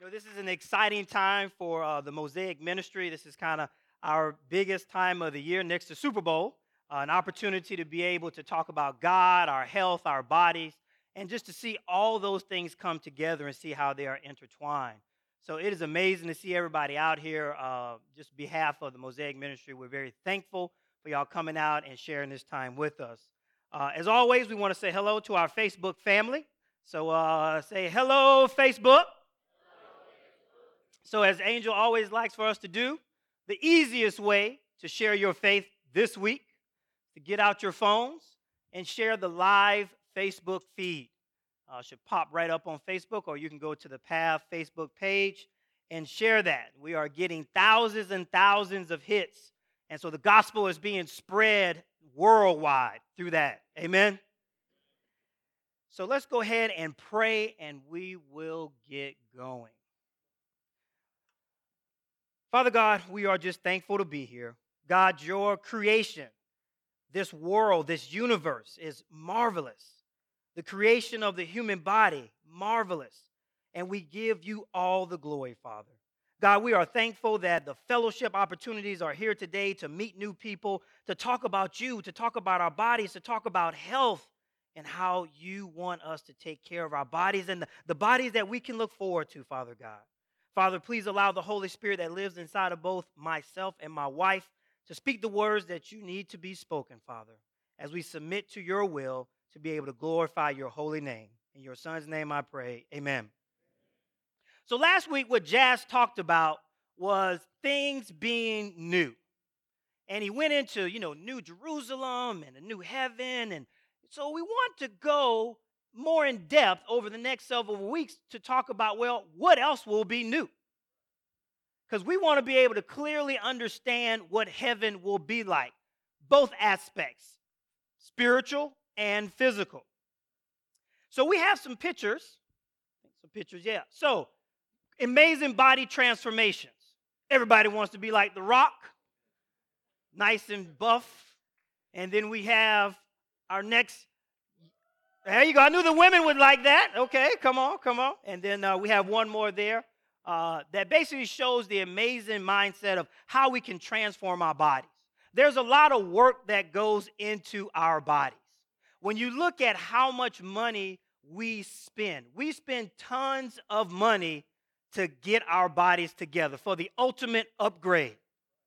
This is an exciting time for the Mosaic Ministry. This is kind of our biggest time of the year next to Super Bowl, an opportunity to be able to talk about God, our health, our bodies, and just to see all those things come together and see how they are intertwined. So it is amazing to see everybody out here. Just behalf of the Mosaic Ministry, we're very thankful for y'all coming out and sharing this time with us. As always, we want to say hello to our Facebook family. So say hello, Facebook. So, as Angel always likes for us to do, the easiest way to share your faith this week to get out your phones and share the live Facebook feed. Should pop right up on Facebook, or you can go to the PATH Facebook page and share that. We are getting thousands and thousands of hits, and so the gospel is being spread worldwide through that. Amen? So let's go ahead and pray, and we will get going. Father God, we are just thankful to be here. God, your creation, this world, this universe is marvelous. The creation of the human body, marvelous. And we give you all the glory, Father. God, we are thankful that the fellowship opportunities are here today to meet new people, to talk about you, to talk about our bodies, to talk about health and how you want us to take care of our bodies and the bodies that we can look forward to, Father God. Father, please allow the Holy Spirit that lives inside of both myself and my wife to speak the words that you need to be spoken, Father, as we submit to your will to be able to glorify your holy name. In your Son's name I pray, amen. So last week what Jazz talked about was things being new. And he went into, New Jerusalem and a new heaven. And so we want to go more in depth over the next several weeks to talk about, well, what else will be new? Because we want to be able to clearly understand what heaven will be like, both aspects, spiritual and physical. So we have some pictures. Yeah. So, amazing body transformations. Everybody wants to be like The Rock, nice and buff. And then we have our next. There you go. I knew the women would like that. Okay, come on. And then we have one more there that basically shows the amazing mindset of how we can transform our bodies. There's a lot of work that goes into our bodies. When you look at how much money we spend tons of money to get our bodies together for the ultimate upgrade.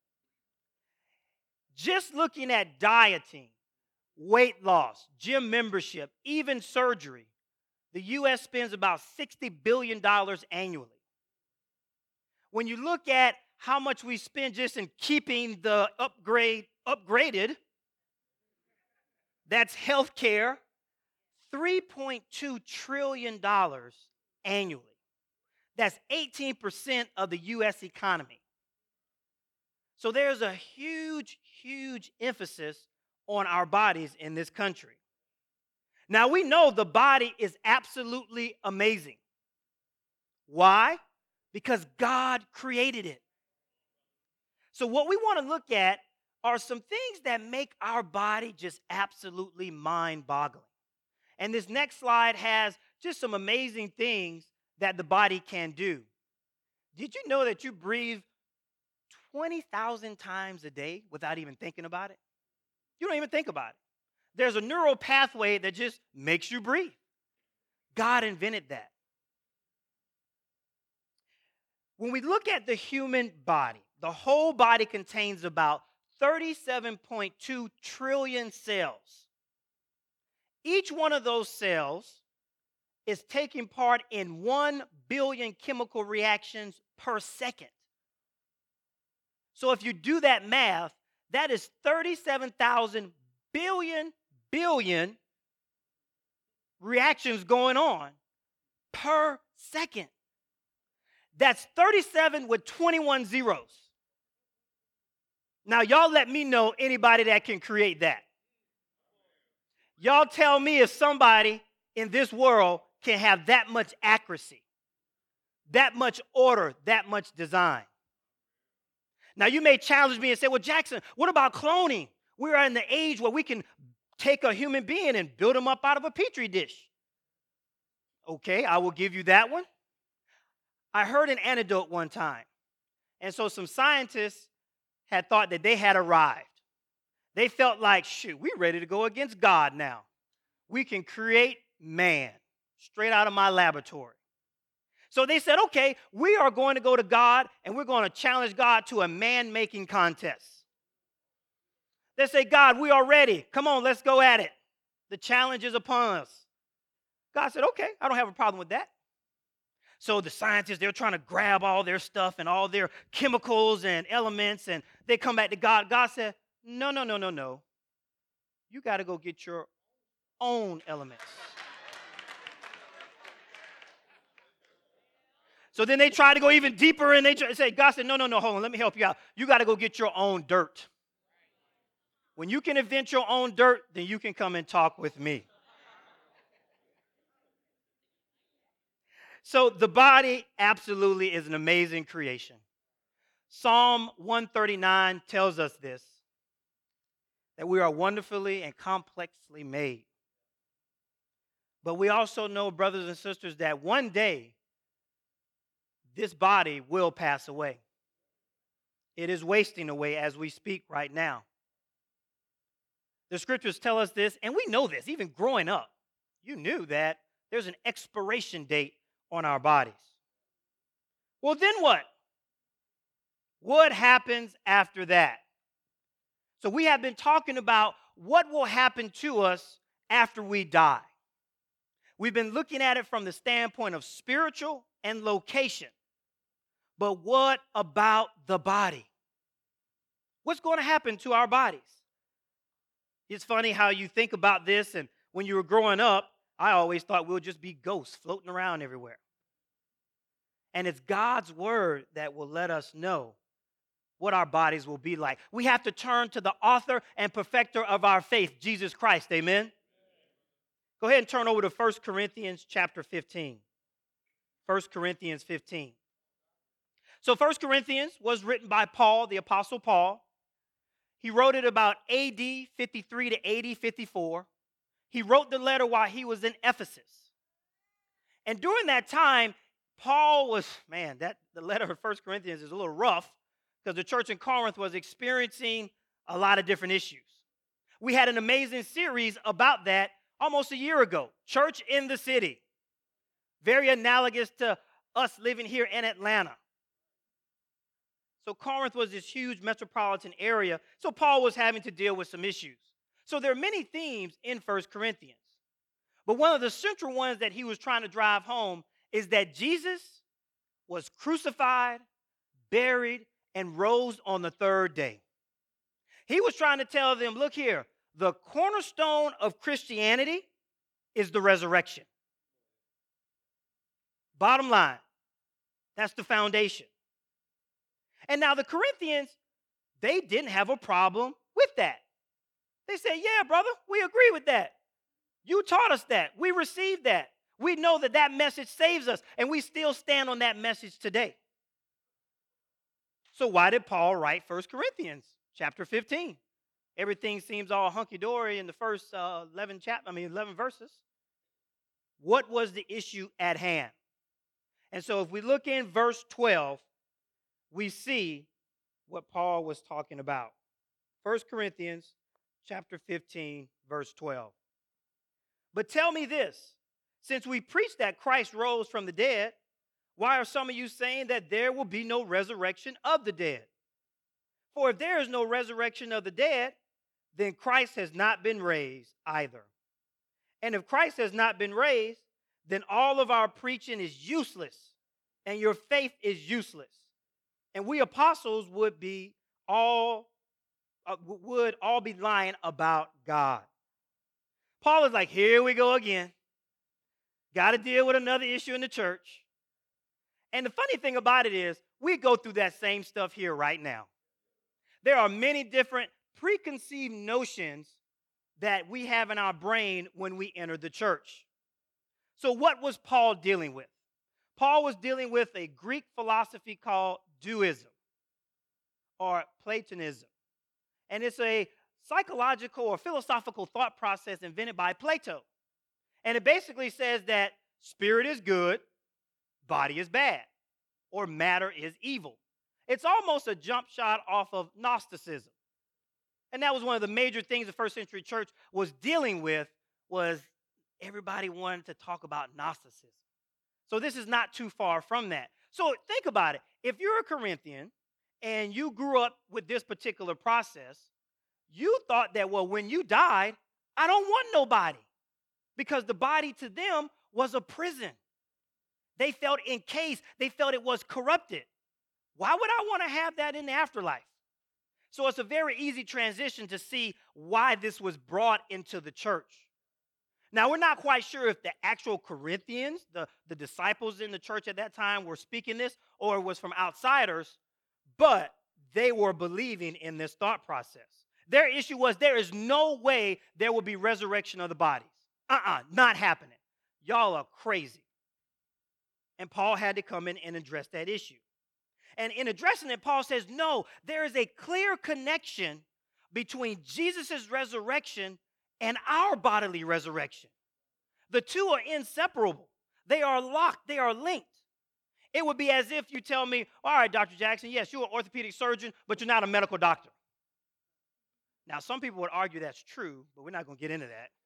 Just looking at dieting, weight loss, gym membership, even surgery, the U.S. spends about $60 billion annually. When you look at how much we spend just in keeping the upgraded, that's healthcare, $3.2 trillion annually. That's 18% of the U.S. economy. So there's a huge, huge emphasis on our bodies in this country. Now, we know the body is absolutely amazing. Why? Because God created it. So what we want to look at are some things that make our body just absolutely mind-boggling. And this next slide has just some amazing things that the body can do. Did you know that you breathe 20,000 times a day without even thinking about it? You don't even think about it. There's a neural pathway that just makes you breathe. God invented that. When we look at the human body, the whole body contains about 37.2 trillion cells. Each one of those cells is taking part in 1 billion chemical reactions per second. So if you do that math, that is 37,000 billion reactions going on per second. That's 37 with 21 zeros. Now, y'all let me know anybody that can create that. Y'all tell me if somebody in this world can have that much accuracy, that much order, that much design. Now, you may challenge me and say, well, Jackson, what about cloning? We're in the age where we can take a human being and build him up out of a petri dish. Okay, I will give you that one. I heard an anecdote one time. And so some scientists had thought that they had arrived. They felt like, shoot, we're ready to go against God now. We can create man straight out of my laboratory. So they said, okay, we are going to go to God and we're going to challenge God to a man-making contest. They say, God, we are ready. Come on, let's go at it. The challenge is upon us. God said, okay, I don't have a problem with that. So the scientists, they're trying to grab all their stuff and all their chemicals and elements, and they come back to God. God said, no. You got to go get your own elements. So then they try to go even deeper, and they say, God said, no, hold on, let me help you out. You got to go get your own dirt. When you can invent your own dirt, then you can come and talk with me. So the body absolutely is an amazing creation. Psalm 139 tells us this, that we are wonderfully and complexly made. But we also know, brothers and sisters, that one day this body will pass away. It is wasting away as we speak right now. The scriptures tell us this, and we know this, even growing up. You knew that there's an expiration date on our bodies. Well, then what? What happens after that? So we have been talking about what will happen to us after we die. We've been looking at it from the standpoint of spiritual and location. But what about the body? What's going to happen to our bodies? It's funny how you think about this, and when you were growing up, I always thought we'll just be ghosts floating around everywhere. And it's God's word that will let us know what our bodies will be like. We have to turn to the author and perfecter of our faith, Jesus Christ. Amen? Go ahead and turn over to 1 Corinthians chapter 15. 1 Corinthians 15. So 1 Corinthians was written by Paul, the Apostle Paul. He wrote it about AD 53 to AD 54. He wrote the letter while he was in Ephesus. And during that time, Paul was, the letter of 1 Corinthians is a little rough because the church in Corinth was experiencing a lot of different issues. We had an amazing series about that almost a year ago, Church in the City. Very analogous to us living here in Atlanta. So Corinth was this huge metropolitan area, so Paul was having to deal with some issues. So there are many themes in 1 Corinthians. But one of the central ones that he was trying to drive home is that Jesus was crucified, buried, and rose on the third day. He was trying to tell them, look here, the cornerstone of Christianity is the resurrection. Bottom line, that's the foundation. And now the Corinthians, they didn't have a problem with that. They said, yeah, brother, we agree with that. You taught us that. We received that. We know that that message saves us, and we still stand on that message today. So why did Paul write 1 Corinthians chapter 15? Everything seems all hunky-dory in the first 11 verses. What was the issue at hand? And so if we look in verse 12, we see what Paul was talking about. 1 Corinthians chapter 15, verse 12. But tell me this, since we preach that Christ rose from the dead, why are some of you saying that there will be no resurrection of the dead? For if there is no resurrection of the dead, then Christ has not been raised either. And if Christ has not been raised, then all of our preaching is useless, and your faith is useless. And we apostles would all be lying about God. Paul is like, here we go again. Got to deal with another issue in the church. And the funny thing about it is, we go through that same stuff here right now. There are many different preconceived notions that we have in our brain when we enter the church. So what was Paul dealing with? Paul was dealing with a Greek philosophy called duism or Platonism. And it's a psychological or philosophical thought process invented by Plato. And it basically says that spirit is good, body is bad. or matter is evil. It's almost a jump shot off of Gnosticism. And that was one of the major things the first century church was dealing with, was everybody wanted to talk about Gnosticism. So this is not too far from that. So think about it. If you're a Corinthian and you grew up with this particular process, you thought that, well, when you died, I don't want nobody, because the body to them was a prison. They felt encased. They felt it was corrupted. Why would I want to have that in the afterlife? So it's a very easy transition to see why this was brought into the church. Now, we're not quite sure if the actual Corinthians, the disciples in the church at that time, were speaking this, or it was from outsiders, but they were believing in this thought process. Their issue was, there is no way there will be resurrection of the bodies. Not happening. Y'all are crazy. And Paul had to come in and address that issue. And in addressing it, Paul says, no, there is a clear connection between Jesus' resurrection and our bodily resurrection. The two are inseparable. They are locked. They are linked. It would be as if you tell me, all right, Dr. Jackson, yes, you're an orthopedic surgeon, but you're not a medical doctor. Now, some people would argue that's true, but we're not going to get into that.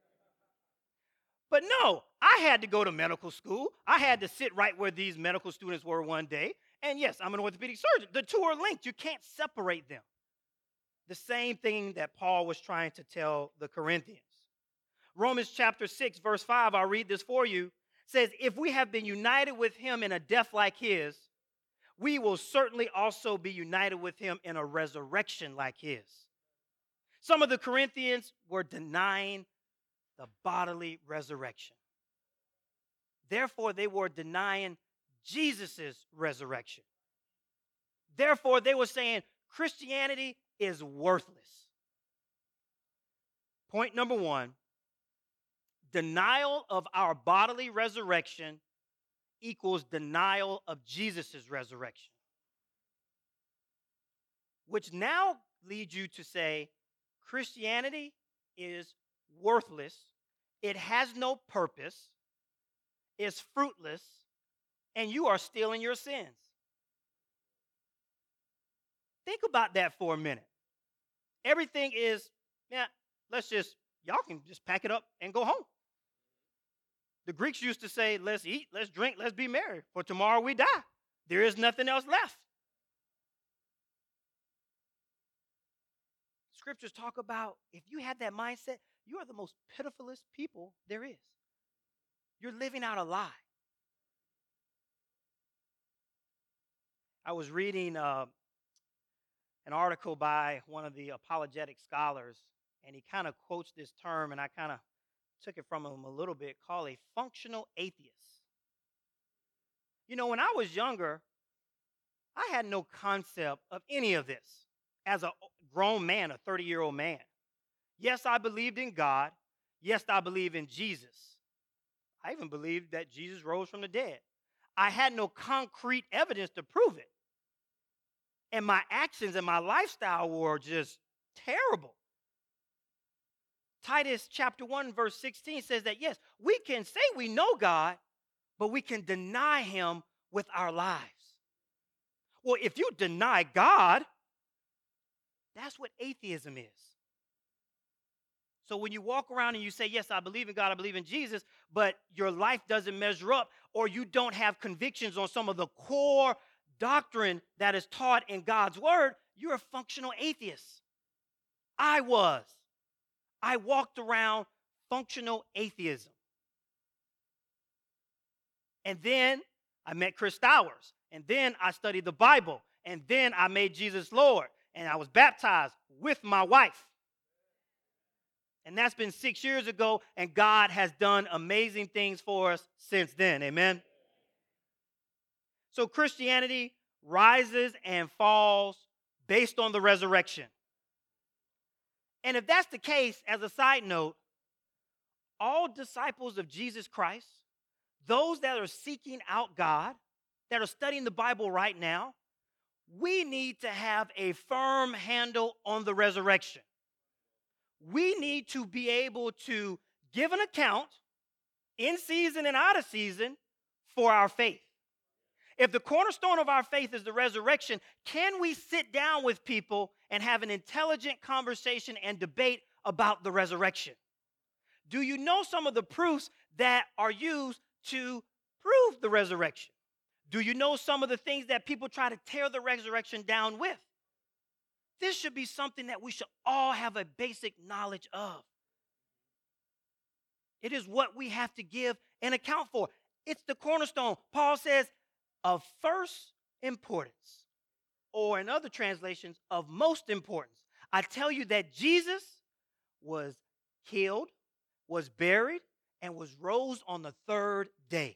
But no, I had to go to medical school. I had to sit right where these medical students were one day. And yes, I'm an orthopedic surgeon. The two are linked. You can't separate them. The same thing that Paul was trying to tell the Corinthians. Romans chapter 6, verse 5, I'll read this for you, says, if we have been united with him in a death like his, we will certainly also be united with him in a resurrection like his. Some of the Corinthians were denying the bodily resurrection. Therefore, they were denying Jesus' resurrection. Therefore, they were saying Christianity is worthless. Point number one, denial of our bodily resurrection equals denial of Jesus' resurrection. Which now leads you to say Christianity is worthless, it has no purpose, it's fruitless, and you are still in your sins. Think about that for a minute. Everything is, y'all can just pack it up and go home. The Greeks used to say, let's eat, let's drink, let's be merry, for tomorrow we die. There is nothing else left. Scriptures talk about, if you have that mindset, you are the most pitifulest people there is. You're living out a lie. I was reading an article by one of the apologetic scholars, and he kind of quotes this term, and I kind of took it from him a little bit, called a functional atheist. You know, when I was younger, I had no concept of any of this as a grown man, a 30-year-old man. Yes, I believed in God. Yes, I believe in Jesus. I even believed that Jesus rose from the dead. I had no concrete evidence to prove it. And my actions and my lifestyle were just terrible. Titus chapter 1, verse 16 says that, yes, we can say we know God, but we can deny him with our lives. Well, if you deny God, that's what atheism is. So when you walk around and you say, yes, I believe in God, I believe in Jesus, but your life doesn't measure up, or you don't have convictions on some of the core doctrine that is taught in God's word, you're a functional atheist. I walked around functional atheism. And then I met Chris Stowers. And then I studied the Bible. And then I made Jesus Lord. And I was baptized with my wife. And that's been 6 years ago. And God has done amazing things for us since then. Amen. So Christianity rises and falls based on the resurrection. And if that's the case, as a side note, all disciples of Jesus Christ, those that are seeking out God, that are studying the Bible right now, we need to have a firm handle on the resurrection. We need to be able to give an account in season and out of season for our faith. If the cornerstone of our faith is the resurrection, can we sit down with people and have an intelligent conversation and debate about the resurrection? Do you know some of the proofs that are used to prove the resurrection? Do you know some of the things that people try to tear the resurrection down with? This should be something that we should all have a basic knowledge of. It is what we have to give an account for. It's the cornerstone. Paul says, of first importance, or in other translations, of most importance. I tell you that Jesus was killed, was buried, and was rose on the third day.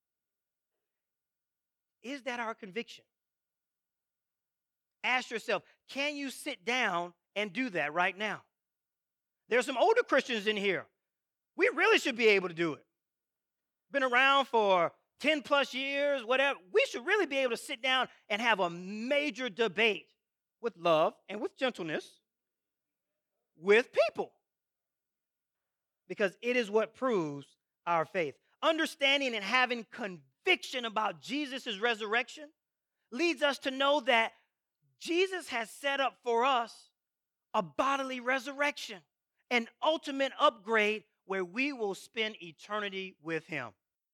Is that our conviction? Ask yourself, can you sit down and do that right now? There's some older Christians in here. We really should be able to do it. Been around for 10 plus years, whatever. We should really be able to sit down and have a major debate with love and with gentleness with people, because it is what proves our faith. Understanding and having conviction about Jesus' resurrection leads us to know that Jesus has set up for us a bodily resurrection, an ultimate upgrade where we will spend eternity with him.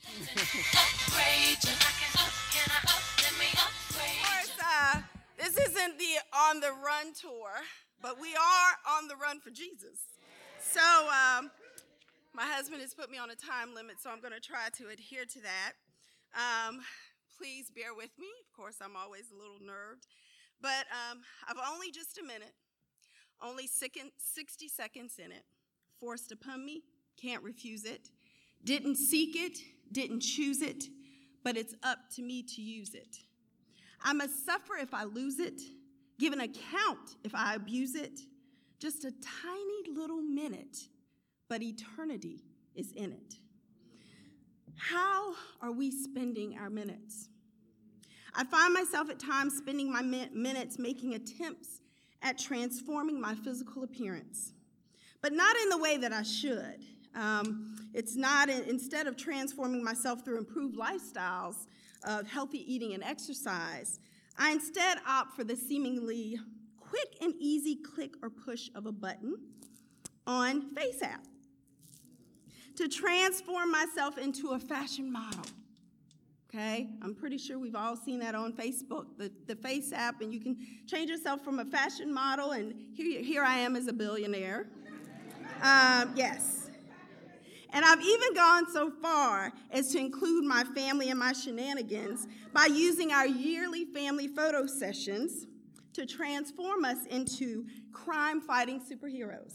This isn't the On the Run tour, but we are on the run for Jesus. So my husband has put me on a time limit, so I'm going to try to adhere to that. Please bear with me. Of course, I'm always a little nerved. But I've only just a minute, only 60 seconds in it. Forced upon me, can't refuse it. Didn't seek it, didn't choose it, but it's up to me to use it. I must suffer if I lose it, give an account if I abuse it. Just a tiny little minute, but eternity is in it. How are we spending our minutes? I find myself at times spending my minutes making attempts at transforming my physical appearance, but not in the way that I should. It's not, instead of transforming myself through improved lifestyles of healthy eating and exercise, I instead opt for the seemingly quick and easy click or push of a button on FaceApp to transform myself into a fashion model. Okay, I'm pretty sure we've all seen that on Facebook, the FaceApp, and you can change yourself from a fashion model, and here I am as a billionaire. Yes. And I've even gone so far as to include my family in my shenanigans by using our yearly family photo sessions to transform us into crime-fighting superheroes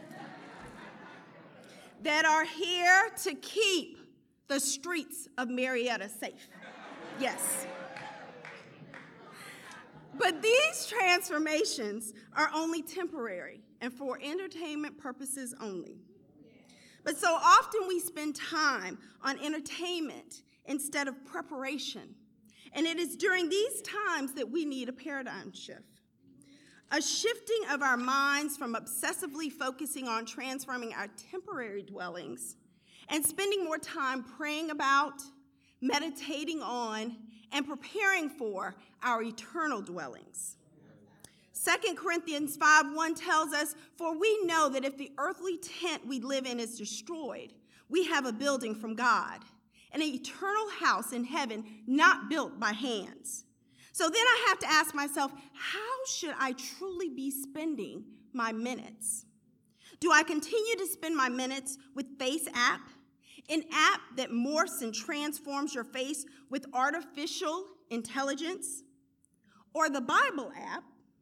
that are here to keep the streets of Marietta safe. Yes. But these transformations are only temporary and for entertainment purposes only. But so often we spend time on entertainment instead of preparation. And it is during these times that we need a paradigm shift. A shifting of our minds from obsessively focusing on transforming our temporary dwellings and spending more time praying about, meditating on, and preparing for our eternal dwellings. 2 Corinthians 5:1 tells us, for we know that if the earthly tent we live in is destroyed, we have a building from God, an eternal house in heaven not built by hands. So then I have to ask myself, how should I truly be spending my minutes? Do I continue to spend my minutes with FaceApp, an app that morphs and transforms your face with artificial intelligence, or the Bible app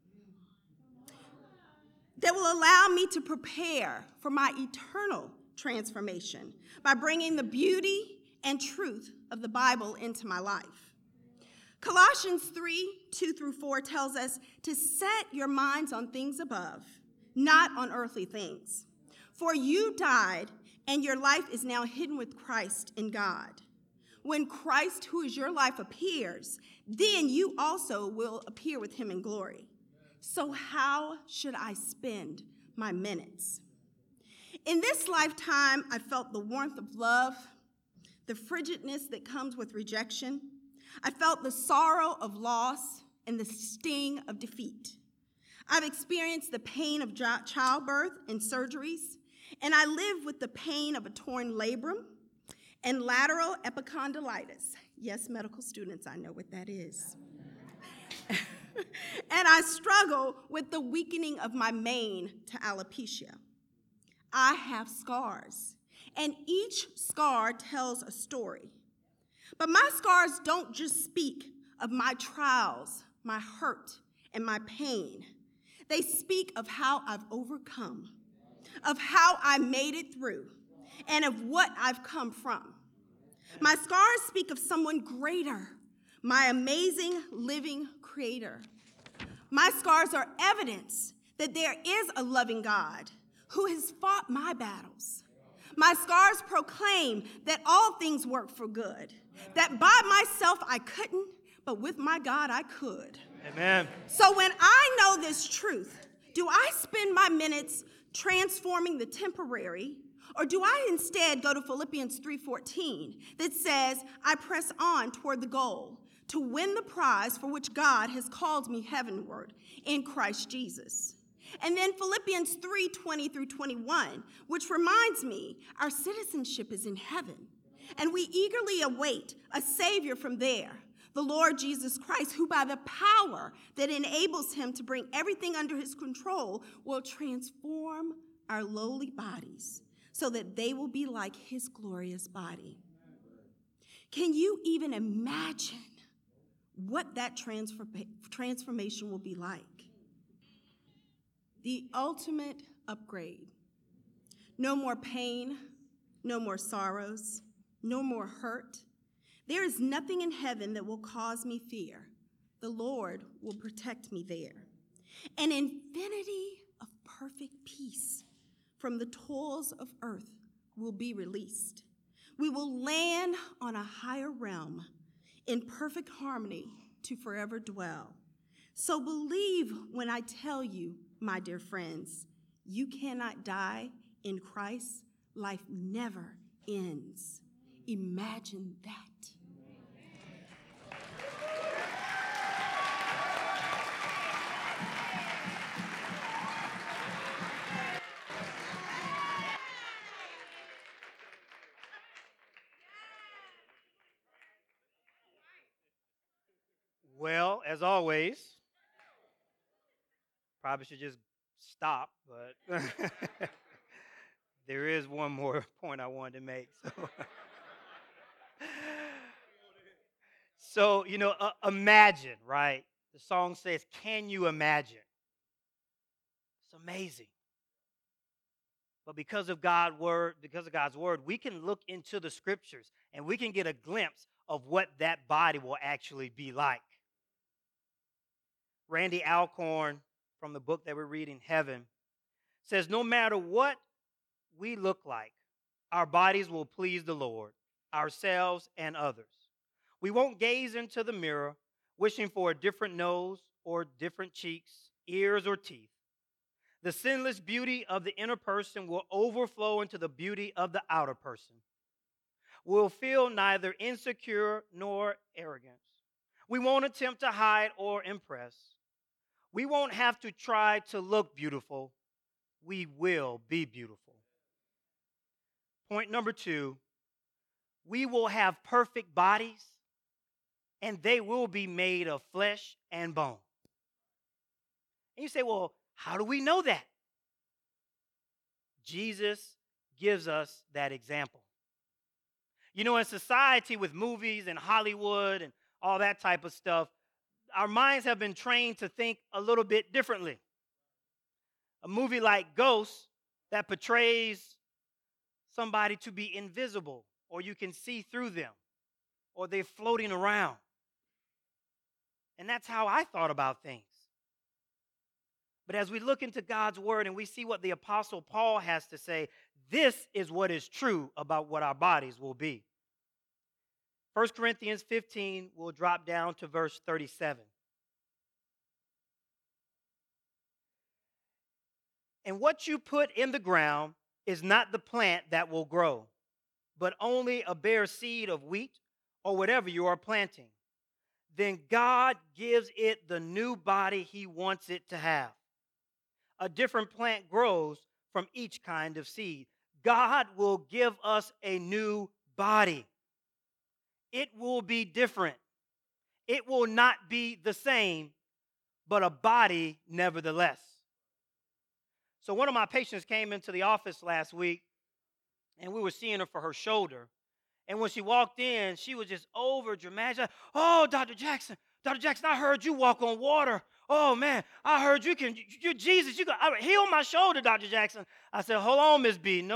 that will allow me to prepare for my eternal transformation by bringing the beauty and truth of the Bible into my life? Colossians 3:2-4 tells us to set your minds on things above, not on earthly things. For you died, and your life is now hidden with Christ in God. When Christ, who is your life, appears, then you also will appear with him in glory. So how should I spend my minutes? In this lifetime, I felt the warmth of love, the frigidness that comes with rejection. I felt the sorrow of loss and the sting of defeat. I've experienced the pain of childbirth and surgeries, and I live with the pain of a torn labrum and lateral epicondylitis. Yes, medical students, I know what that is. And I struggle with the weakening of my mane to alopecia. I have scars, and each scar tells a story. But my scars don't just speak of my trials, my hurt, and my pain. They speak of how I've overcome, of how I made it through, and of what I've come from. My scars speak of someone greater, my amazing living creator. My scars are evidence that there is a loving God who has fought my battles. My scars proclaim that all things work for good, that by myself I couldn't, but with my God I could. Amen. So when I know this truth, do I spend my minutes transforming the temporary, or do I instead go to Philippians 3:14 that says, I press on toward the goal to win the prize for which God has called me heavenward in Christ Jesus? And then Philippians 3:20 through 21, which reminds me our citizenship is in heaven, and we eagerly await a Savior from there, the Lord Jesus Christ, who by the power that enables him to bring everything under his control will transform our lowly bodies so that they will be like his glorious body. Can you even imagine what that transformation will be like? The ultimate upgrade. No more pain, no more sorrows, no more hurt. There is nothing in heaven that will cause me fear. The Lord will protect me there. An infinity of perfect peace from the toils of earth will be released. We will land on a higher realm in perfect harmony to forever dwell. So believe when I tell you, my dear friends, you cannot die in Christ. Life never ends. Imagine that. Well, as always, probably should just stop, but there is one more point I wanted to make. So imagine, right? The song says, "Can you imagine?" It's amazing. But because of God's word, we can look into the scriptures and we can get a glimpse of what that body will actually be like. Randy Alcorn, from the book that we're reading, Heaven, says no matter what we look like, our bodies will please the Lord, ourselves and others. We won't gaze into the mirror wishing for a different nose or different cheeks, ears, or teeth. The sinless beauty of the inner person will overflow into the beauty of the outer person. We'll feel neither insecure nor arrogance. We won't attempt to hide or impress. We won't have to try to look beautiful. We will be beautiful. Point number 2, we will have perfect bodies, and they will be made of flesh and bone. And you say, well, how do we know that? Jesus gives us that example. In society with movies and Hollywood and all that type of stuff, our minds have been trained to think a little bit differently. A movie like Ghost that portrays somebody to be invisible, or you can see through them, or they're floating around. And that's how I thought about things. But as we look into God's word and we see what the Apostle Paul has to say, this is what is true about what our bodies will be. 1 Corinthians 15 will drop down to verse 37. And what you put in the ground is not the plant that will grow, but only a bare seed of wheat or whatever you are planting. then God gives it the new body he wants it to have. A different plant grows from each kind of seed. God will give us a new body. It will be different. It will not be the same, but a body nevertheless. So one of my patients came into the office last week, and we were seeing her for her shoulder. And when she walked in, she was just over dramatic. Like, oh, Dr. Jackson, I heard you walk on water. Oh, man, I heard you're Jesus. You can heal my shoulder, Dr. Jackson. I said, hold on, Miss B. No.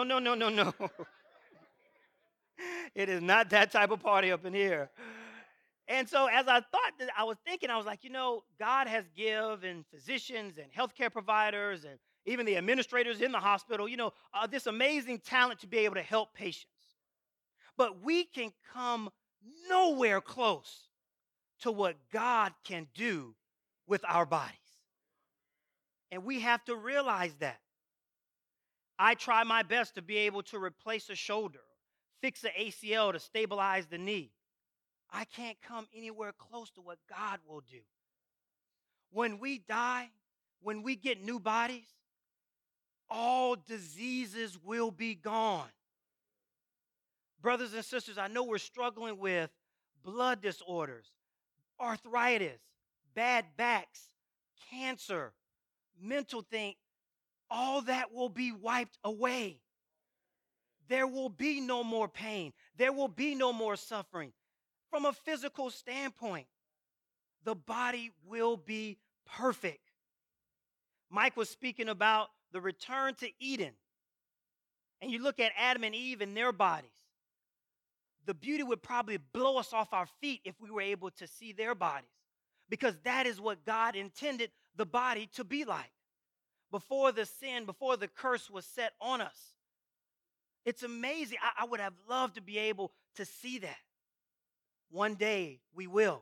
It is not that type of party up in here. And so as I thought, I was thinking, I was like, God has given physicians and healthcare providers and even the administrators in the hospital, this amazing talent to be able to help patients. But we can come nowhere close to what God can do with our bodies. And we have to realize that. I try my best to be able to replace a shoulder, fix an ACL to stabilize the knee. I can't come anywhere close to what God will do. When we die, when we get new bodies, all diseases will be gone. Brothers and sisters, I know we're struggling with blood disorders, arthritis, bad backs, cancer, mental thing. All that will be wiped away. There will be no more pain. There will be no more suffering. From a physical standpoint, the body will be perfect. Mike was speaking about the return to Eden. And you look at Adam and Eve and their bodies. The beauty would probably blow us off our feet if we were able to see their bodies, because that is what God intended the body to be like. Before the sin, before the curse was set on us. It's amazing. I would have loved to be able to see that. One day we will.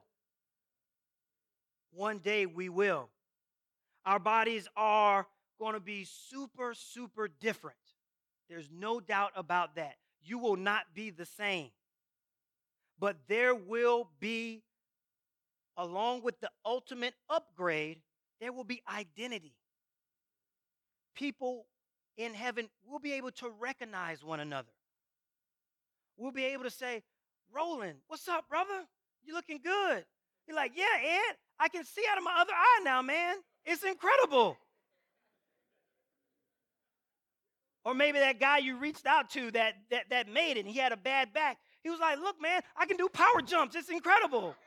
One day we will. Our bodies are going to be super, super different. There's no doubt about that. You will not be the same. But there will be, along with the ultimate upgrade, there will be identity. People in heaven will be able to recognize one another. We'll be able to say, Roland, what's up, brother? You looking good. You're like, yeah, Ed, I can see out of my other eye now, man. It's incredible. Or maybe that guy you reached out to that made it, and he had a bad back. He was like, look, man, I can do power jumps. It's incredible.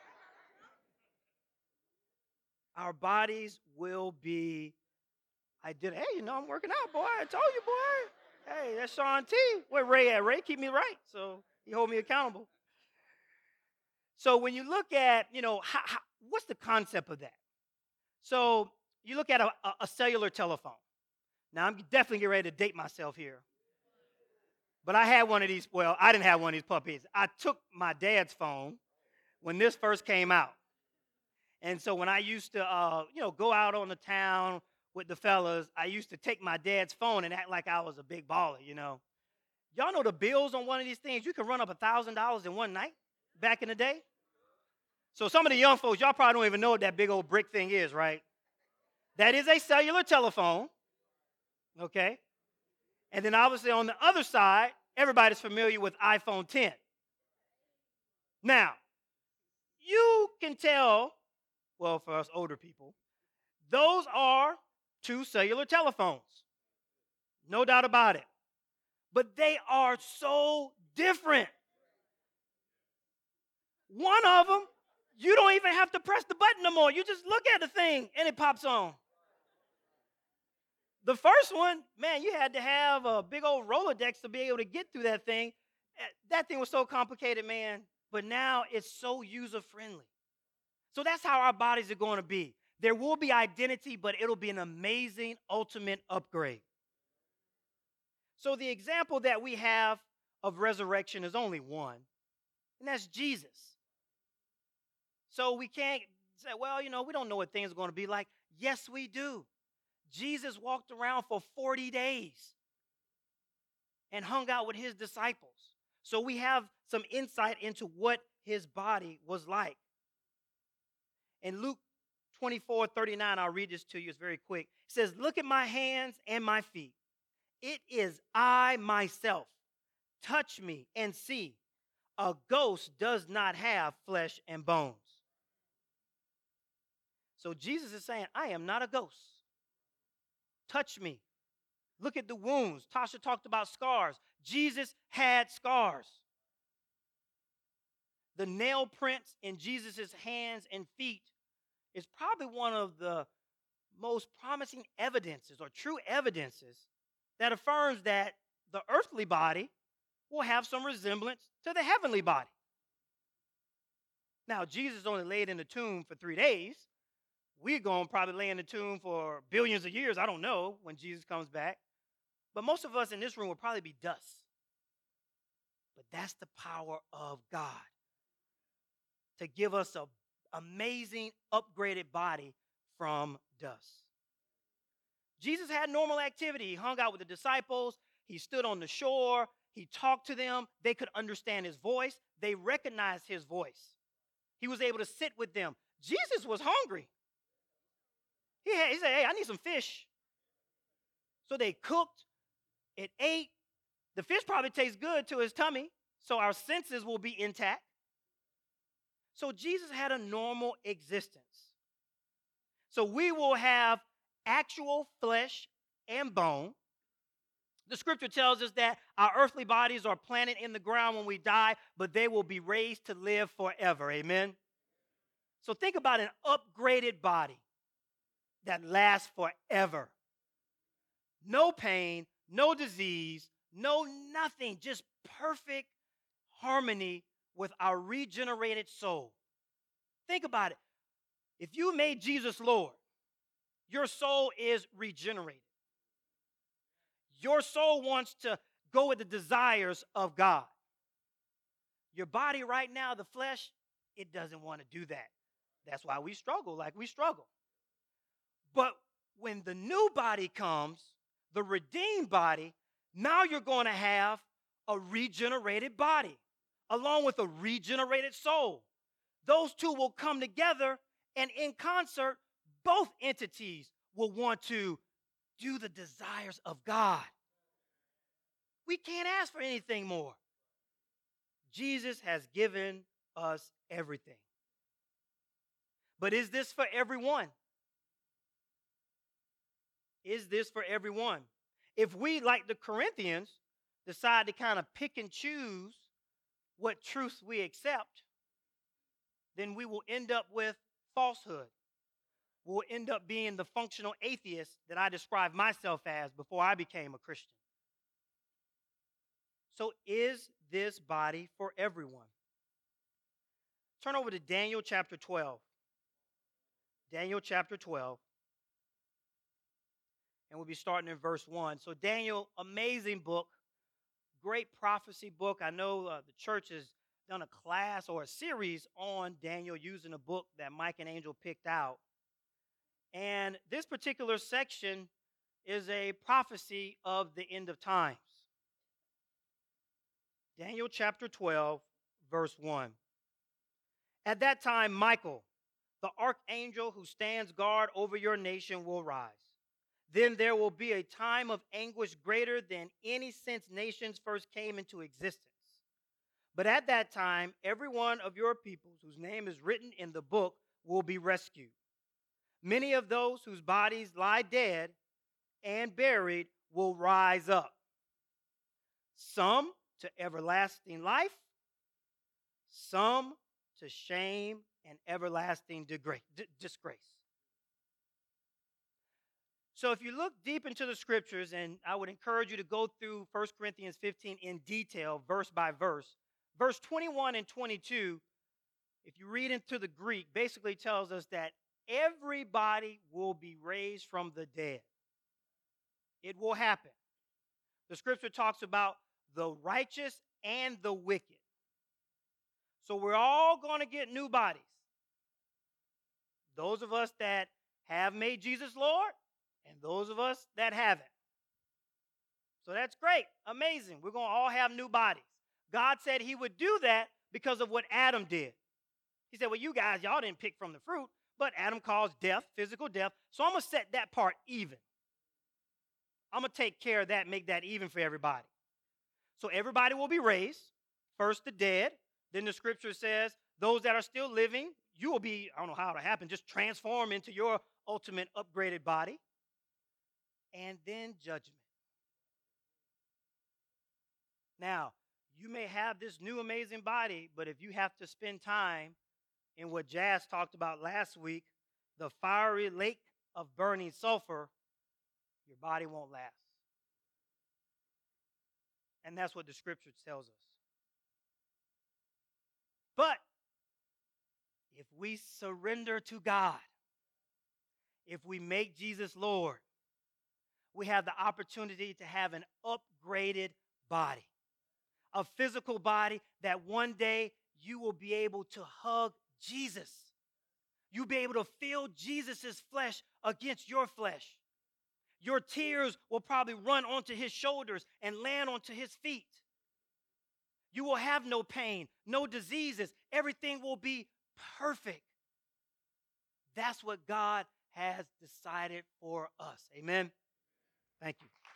Our bodies will be identity. Hey, I'm working out, boy. I told you, boy. Hey, that's Sean T. Where Ray at? Ray keep me right, so he hold me accountable. So when you look at, what's the concept of that? So you look at a cellular telephone. Now, I'm definitely getting ready to date myself here. But I had one of these. Well, I didn't have one of these puppies. I took my dad's phone when this first came out. And so when I used to, go out on the town with the fellas, I used to take my dad's phone and act like I was a big baller, Y'all know the bills on one of these things, you can run up $1,000 in one night back in the day. So some of the young folks, y'all probably don't even know what that big old brick thing is, right? That is a cellular telephone, okay? And then obviously on the other side, everybody's familiar with iPhone 10. Now, you can tell, well, for us older people, those are two cellular telephones. No doubt about it. But they are so different. One of them, you don't even have to press the button no more. You just look at the thing and it pops on. The first one, man, you had to have a big old Rolodex to be able to get through that thing. That thing was so complicated, man. But now it's so user-friendly. So that's how our bodies are going to be. There will be identity, but it'll be an amazing ultimate upgrade. So the example that we have of resurrection is only one, and that's Jesus. So we can't say, well, we don't know what things are going to be like. Yes, we do. Jesus walked around for 40 days and hung out with his disciples. So we have some insight into what his body was like. In Luke 24:39, I'll read this to you. It's very quick. It says, "Look at my hands and my feet. It is I myself. Touch me and see. A ghost does not have flesh and bones." So Jesus is saying, I am not a ghost. Touch me. Look at the wounds. Tasha talked about scars. Jesus had scars. The nail prints in Jesus' hands and feet is probably one of the most promising evidences or true evidences that affirms that the earthly body will have some resemblance to the heavenly body. Now, Jesus only laid in the tomb for 3 days. We're going to probably lay in the tomb for billions of years. I don't know when Jesus comes back. But most of us in this room will probably be dust. But that's the power of God to give us an amazing upgraded body from dust. Jesus had normal activity. He hung out with the disciples. He stood on the shore. He talked to them. They could understand his voice. They recognized his voice. He was able to sit with them. Jesus was hungry. He said, hey, I need some fish. So they cooked. It ate. The fish probably tastes good to his tummy, so our senses will be intact. So Jesus had a normal existence. So we will have actual flesh and bone. The scripture tells us that our earthly bodies are planted in the ground when we die, but they will be raised to live forever. Amen? So think about an upgraded body that lasts forever. No pain, no disease, no nothing, just perfect harmony with our regenerated soul. Think about it. If you made Jesus Lord, your soul is regenerated. Your soul wants to go with the desires of God. Your body right now, the flesh, it doesn't want to do that. That's why we struggle like we struggle. But when the new body comes, the redeemed body, now you're going to have a regenerated body along with a regenerated soul. Those two will come together, and in concert, both entities will want to do the desires of God. We can't ask for anything more. Jesus has given us everything. But is this for everyone? Is this for everyone? If we, like the Corinthians, decide to kind of pick and choose what truths we accept, then we will end up with falsehood. We'll end up being the functional atheist that I described myself as before I became a Christian. So is this body for everyone? Turn over to Daniel chapter 12. Daniel chapter 12. And we'll be starting in verse 1. So Daniel, amazing book, great prophecy book. I know the church has done a class or a series on Daniel using a book that Mike and Angel picked out. And this particular section is a prophecy of the end of times. Daniel chapter 12, verse 1. At that time, Michael, the archangel who stands guard over your nation, will rise. Then there will be a time of anguish greater than any since nations first came into existence. But at that time, every one of your peoples whose name is written in the book will be rescued. Many of those whose bodies lie dead and buried will rise up. Some to everlasting life, some to shame and everlasting disgrace. So if you look deep into the scriptures, and I would encourage you to go through 1 Corinthians 15 in detail, verse by verse, verse 21 and 22, if you read into the Greek, basically tells us that everybody will be raised from the dead. It will happen. The scripture talks about the righteous and the wicked. So we're all going to get new bodies. Those of us that have made Jesus Lord, and those of us that haven't. So that's great, amazing. We're going to all have new bodies. God said he would do that because of what Adam did. He said, well, you guys, y'all didn't pick from the fruit, but Adam caused death, physical death. So I'm going to set that part even. I'm going to take care of that, make that even for everybody. So everybody will be raised, first the dead. Then the scripture says, those that are still living, you will be, I don't know how it'll happen, just transform into your ultimate upgraded body. And then judgment. Now, you may have this new amazing body, but if you have to spend time in what Jazz talked about last week, the fiery lake of burning sulfur, your body won't last. And that's what the scripture tells us. But if we surrender to God, if we make Jesus Lord, we have the opportunity to have an upgraded body, a physical body that one day you will be able to hug Jesus. You'll be able to feel Jesus' flesh against your flesh. Your tears will probably run onto his shoulders and land onto his feet. You will have no pain, no diseases. Everything will be perfect. That's what God has decided for us. Amen. Thank you.